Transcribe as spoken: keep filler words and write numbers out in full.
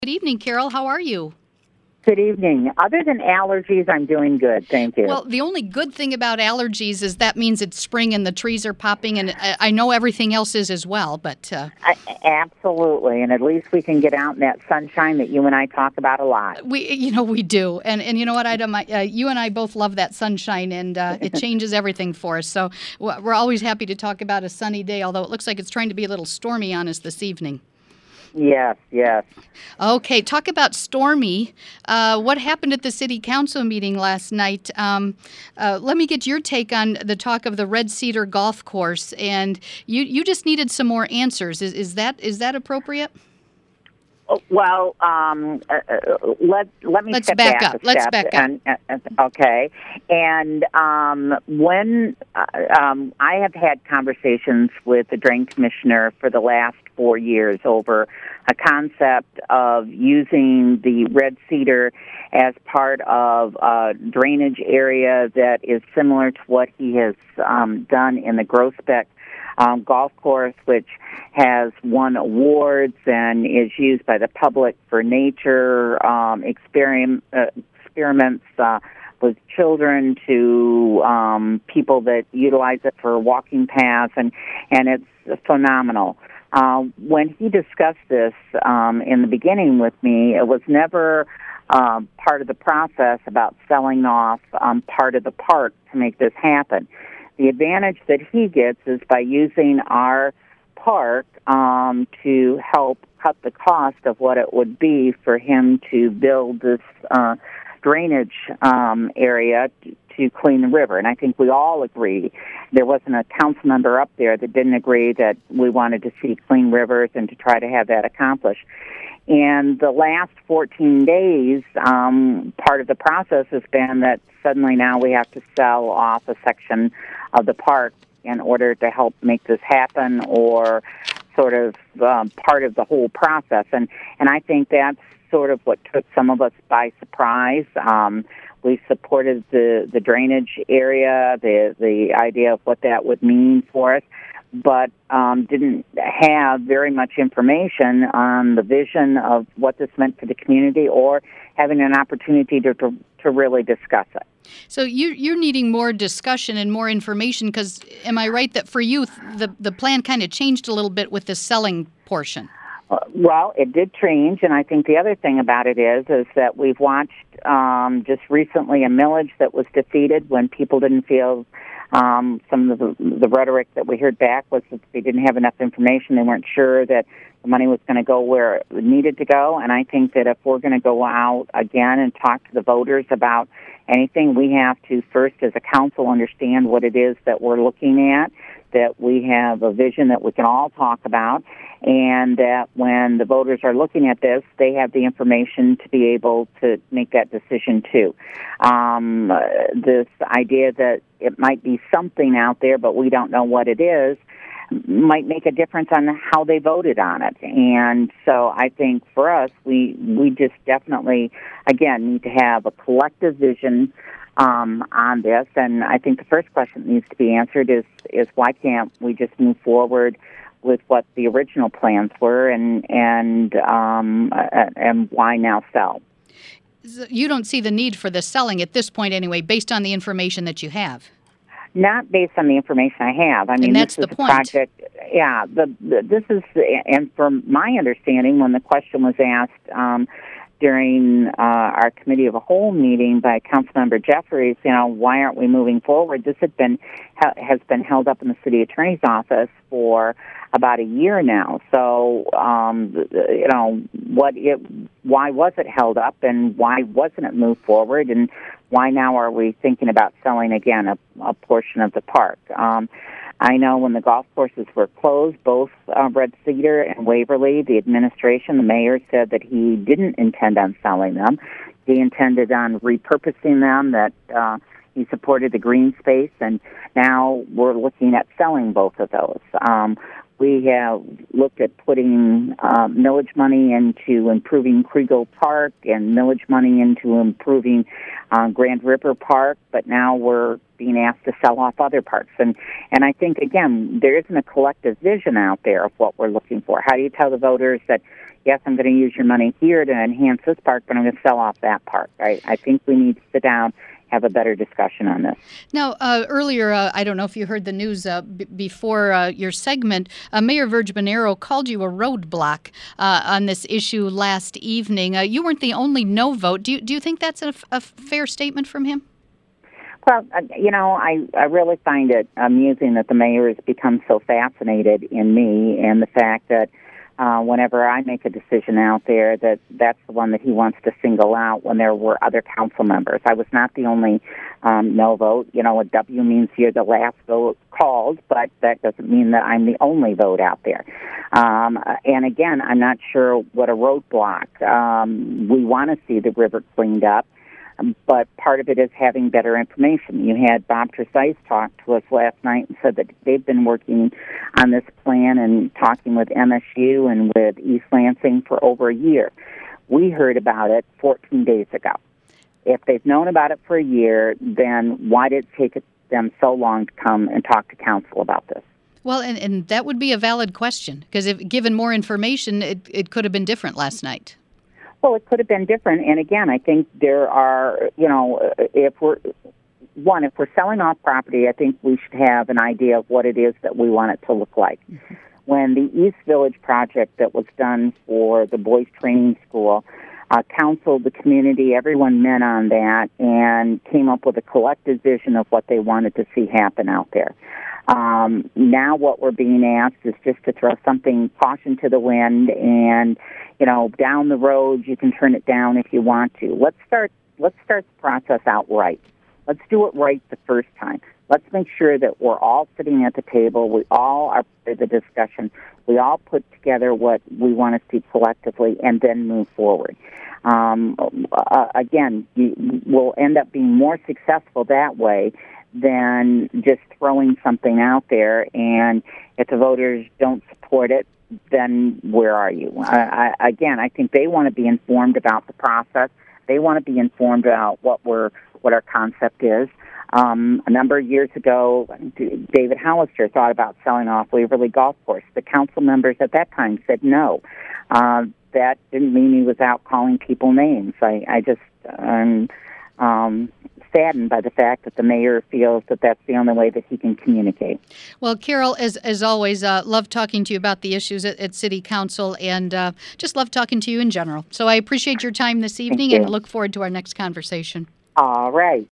Good evening, Carol. How are you? Good evening. Other than allergies, I'm doing good. Thank you. Well, the only good thing about allergies is that means it's spring and the trees are popping, and I I know everything else is as well, but... Uh, I, absolutely, and at least we can get out in that sunshine that you and I talk about a lot. we, you know, we do. And, and you know what, Ida, my, uh, you and I both love that sunshine, and uh, it changes everything for us. So we're always happy to talk about a sunny day, although it looks like it's trying to be a little stormy on us this evening. Yes, yes. Okay, talk about stormy. Uh, what happened at the city council meeting last night? Um, uh, let me get your take on the talk of the Red Cedar Golf Course, and you you just needed some more answers. Is is that is that appropriate? Well, um, uh, let let me Let's step back back up. a Let's step. back up. And, uh, okay, and um, when uh, um, I have had conversations with the drain commissioner for the last four years over a concept of using the Red Cedar as part of a drainage area that is similar to what he has um, done in the Groesbeck Um, golf course, which has won awards and is used by the public for nature um, experiment, uh, experiments uh, with children to um, people that utilize it for walking paths, and, and it's phenomenal. Uh, when he discussed this um, in the beginning with me, it was never um, part of the process about selling off um, part of the park to make this happen. The advantage that he gets is by using our park um, to help cut the cost of what it would be for him to build this uh, drainage um, area to, to clean the river. And I think we all agree. There wasn't a council member up there that didn't agree that we wanted to see clean rivers and to try to have that accomplished. And the last fourteen days, um, part of the process has been that suddenly now we have to sell off a section of the park in order to help make this happen, or sort of um, part of the whole process. And, and I think that's sort of what took some of us by surprise. Um, we supported the, the drainage area, the, the idea of what that would mean for us, but um, didn't have very much information on the vision of what this meant for the community, or having an opportunity to to, to really discuss it. So you, you're needing more discussion and more information, because am I right that for you, the, the plan kind of changed a little bit with the selling portion? Uh, well, it did change, and I think the other thing about it is is that we've watched um, just recently a millage that was defeated when people didn't feel Um, some of the, the rhetoric that we heard back was that they didn't have enough information. They weren't sure that the money was going to go where it needed to go. And I think that if we're going to go out again and talk to the voters about anything, we have to first, as a council, understand what it is that we're looking at, that we have a vision that we can all talk about, and that when the voters are looking at this, they have the information to be able to make that decision too. Um, this idea that it might be something out there, but we don't know what it is, might make a difference on how they voted on it. And so I think for us, we, we just definitely, again, need to have a collective vision um, on this. And I think the first question that needs to be answered is, is why can't we just move forward with what the original plans were, and, and, um, and why now sell? You don't see the need for the selling at this point anyway, based on the information that you have. Not based on the information I have. I mean, and that's this is the a point. project. Yeah, the, the this is, and from my understanding, when the question was asked um, during uh, our committee of a whole meeting by Councilmember Jeffries, you know, why aren't we moving forward? This had been ha, has been held up in the city attorney's office for about a year now. So, um, you know, what it, why was it held up, and why wasn't it moved forward, and why now are we thinking about selling again a, a portion of the park? Um, I know when the golf courses were closed, both uh, Red Cedar and Waverly, the administration, the mayor said that he didn't intend on selling them. He intended on repurposing them, that uh, he supported the green space, and now we're looking at selling both of those. Um, We have looked at putting uh, millage money into improving Kriegel Park and millage money into improving uh, Grand River Park, but now we're being asked to sell off other parks. And, and I think, again, there isn't a collective vision out there of what we're looking for. How do you tell the voters that, yes, I'm going to use your money here to enhance this park, but I'm going to sell off that park, right? I think we need to sit down, have a better discussion on this. Now, uh, earlier, uh, I don't know if you heard the news uh, b- before uh, your segment, uh, Mayor Virg Bernero called you a roadblock uh, on this issue last evening. Uh, you weren't the only no vote. Do you, do you think that's a, f- a fair statement from him? Well, uh, you know, I, I really find it amusing that the mayor has become so fascinated in me and the fact that Uh, whenever I make a decision out there, that that's the one that he wants to single out when there were other council members. I was not the only um, no vote. You know, a W means you're the last vote called, but that doesn't mean that I'm the only vote out there. Um, and again, I'm not sure what a roadblock. Um, we want to see the river cleaned up. But part of it is having better information. You had Bob Tresize talk to us last night and said that they've been working on this plan and talking with M S U and with East Lansing for over a year. We heard about it fourteen days ago. If they've known about it for a year, then why did it take them so long to come and talk to council about this? Well, and, and that would be a valid question, because if given more information, it, it could have been different last night. Well, it could have been different. And again, I think there are, you know, if we're, one, if we're selling off property, I think we should have an idea of what it is that we want it to look like. Mm-hmm. When the East Village project that was done for the boys training school, uh, council, the community, everyone met on that and came up with a collective vision of what they wanted to see happen out there. Um, now what we're being asked is just to throw something, caution to the wind, and, you know, down the road you can turn it down if you want to. Let's start, let's start the process out right. Let's do it right the first time. Let's make sure that we're all sitting at the table. We all are part of the discussion. We all put together what we want to see collectively and then move forward. Um, uh, again, you, we'll end up being more successful that way than just throwing something out there, and if the voters don't support it, then where are you? I, I, again, I think they want to be informed about the process. They want to be informed about what we're, what our concept is. Um, a number of years ago, David Hollister thought about selling off Waverly Golf Course. The council members at that time said no. Uh, that didn't mean he was out calling people names. I, I just um, um, saddened by the fact that the mayor feels that that's the only way that he can communicate. Well, Carol, as as always, uh, love talking to you about the issues at, at City Council, and uh, just love talking to you in general. So I appreciate your time this evening and look forward to our next conversation. All right.